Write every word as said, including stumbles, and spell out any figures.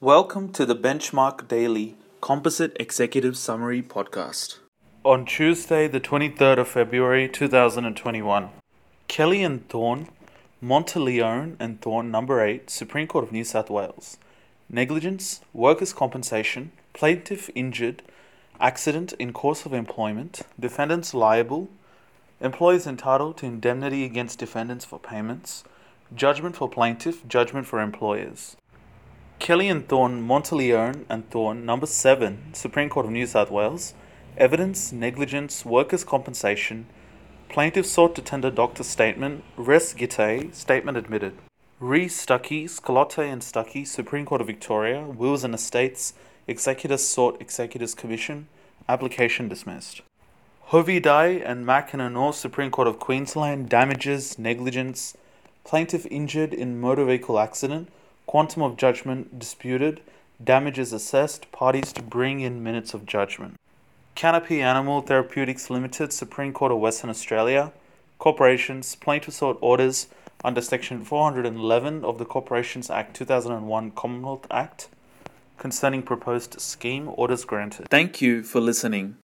Welcome to the Benchmark Daily Composite Executive Summary Podcast. On Tuesday, the twenty-third of February, two thousand twenty-one, Kelly and Thorne, Monteleone and Thorne, number eight, Supreme Court of New South Wales. Negligence, workers' compensation, plaintiff injured, accident in course of employment, defendants liable, employees entitled to indemnity against defendants for payments, judgment for plaintiff, judgment for employers. Kelly and Thorne, Monteleone and Thorne, number seven, Supreme Court of New South Wales. Evidence, negligence, workers' compensation. Plaintiff sought to tender doctor's statement. Res Gite, statement admitted. Re Stuckey, Scalotte and Stuckey, Supreme Court of Victoria. Wills and Estates, executors sought executors commission. Application dismissed. Hovidai and Mackinaw, Supreme Court of Queensland. Damages, negligence. Plaintiff injured in motor vehicle accident. Quantum of judgment disputed. Damages assessed. Parties to bring in minutes of judgment. Canopy Animal Therapeutics Limited, Supreme Court of Western Australia. Corporations. Plaintiff sought orders under Section four hundred eleven of the Corporations Act two thousand one Commonwealth Act concerning proposed scheme. Orders granted. Thank you for listening.